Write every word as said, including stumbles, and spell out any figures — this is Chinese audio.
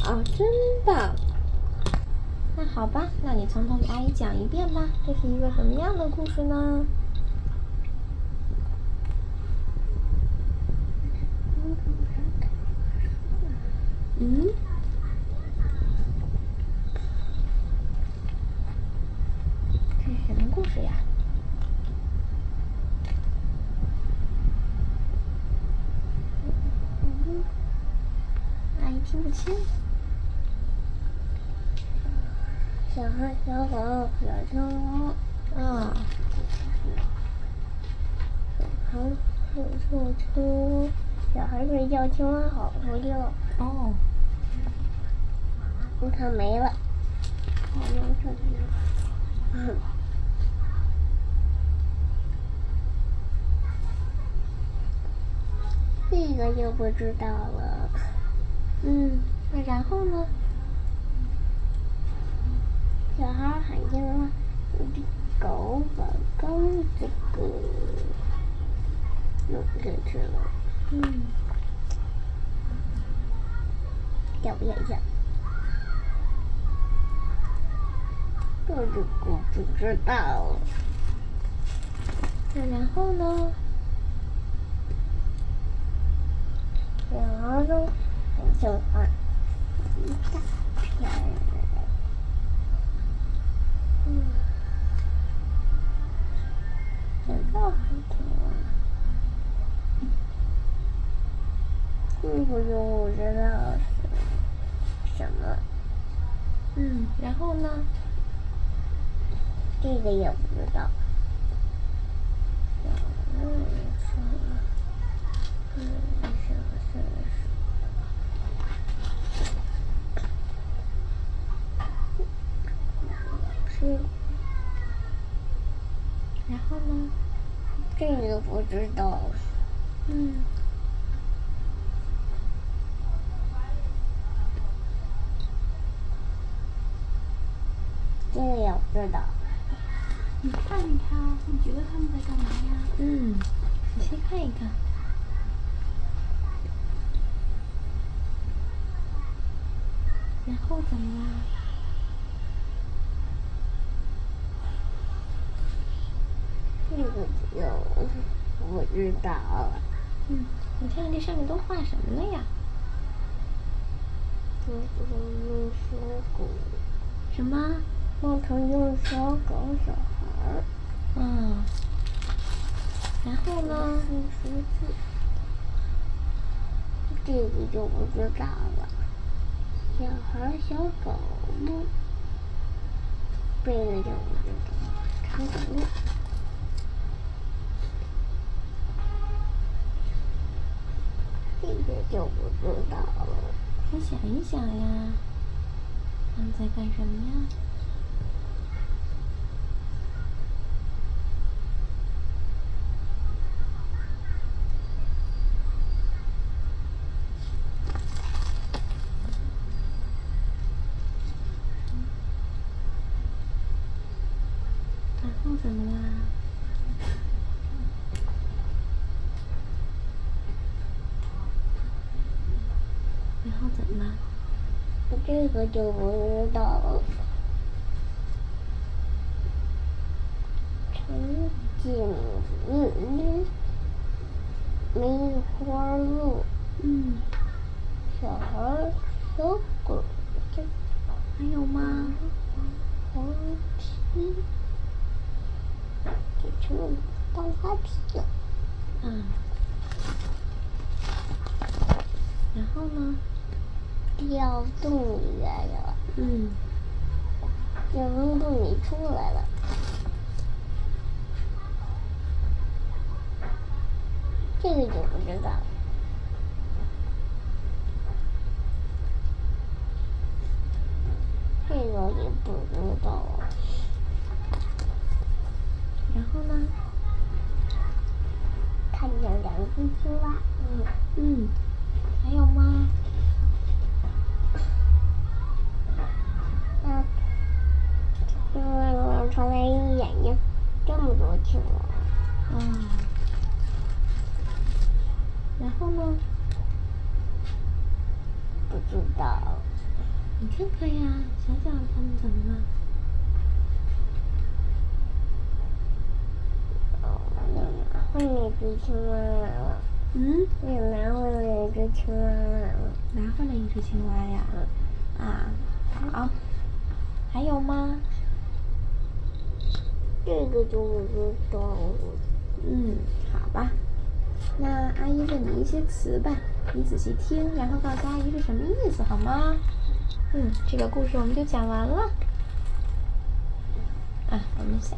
真的？那好吧，那你从头给阿姨讲一遍吧。这是一个什么样的故事呢？嗯？这是什么故事呀？嗯，阿姨听不清。 小孩、小狗、小青蛙。 啊。 小孩睡觉青蛙，小孩睡觉，青蛙好睡觉。 哦。 你看没了。好像这里。嗯。这个就不知道了。 嗯，那然后呢？ 小孩喊青蛙，狗把刚这个弄进去了。 嗯。 要不要一下？这个我不知道了。 那然后呢？ 小孩说很喜欢一大片。嗯，这个还挺。这个就不知道是什么。 嗯，然后呢？ 这个也不知道。嗯，什么？嗯，什么什么是？ 然后呢？ 这个不知道。 嗯。 这个也不知道。 你看一看，你觉得他们在干嘛呀？ 嗯，仔细看一看。然后怎么啦？ 这个就不知道了。 嗯，你看看这上面都画什么了呀？ 这个用小狗。 什么？ 画成用小狗小孩儿。 嗯。然后呢？ 数数字。这个就不知道了。小孩小狗呢？这个就不知道。看看路。这个就不知道了。 你想一想呀，他们在干什么呀？然后怎么啦？然后怎么了？ 这个就不知道了。陈景云，梅花鹿。 嗯。 小孩，小狗，这还有吗？ 滑梯，这成了当滑梯了。 嗯。然后呢？ 掉洞里面了。 嗯。 掉从洞里出来了。这个就不知道了。这个也不知道了。 然后呢？ 看见两只青蛙。 嗯。嗯。还有吗？ 嗯。嗯，传来一眼睛，这么多青蛙。 嗯。然后呢？ 不知道。 你看看呀，想想他们怎么了？ 换那只青蛙来了。 嗯？ 又拿回了一只青蛙来了。 拿回来一只青蛙呀？啊，好。还有吗？ 这个就不知道了。 嗯，好吧。那阿姨问你一些词吧，你仔细听，然后告诉阿姨是什么意思，好吗？嗯，这个故事我们就讲完了。啊，我们下。